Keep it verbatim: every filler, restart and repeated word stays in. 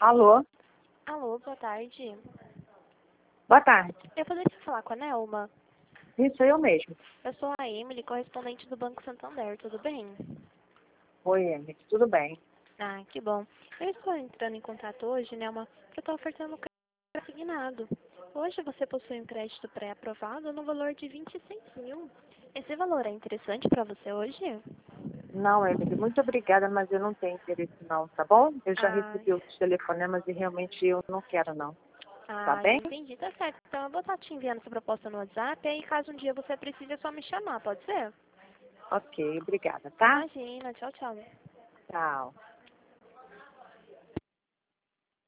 Alô? Alô, boa tarde. Boa tarde. Eu poderia falar com a Nelma? Isso, eu mesmo. Eu sou a Emily, correspondente do Banco Santander, tudo bem? Oi, Emily. Tudo bem? Ah, que bom. Eu estou entrando em contato hoje, Nelma, porque eu estou ofertando um crédito assignado. Hoje você possui um crédito pré-aprovado no valor de vinte e seis mil. Esse valor é interessante para você hoje? Não, Emily, muito obrigada, mas eu não tenho interesse não, tá bom? Eu já Ah, recebi outros telefonemas e realmente eu não quero não, tá ah, bem? entendi, tá certo. Então eu vou estar te enviando essa proposta no WhatsApp, e aí caso um dia você precise é só me chamar, pode ser? Ok, obrigada, tá? Imagina, tchau, tchau. Tchau.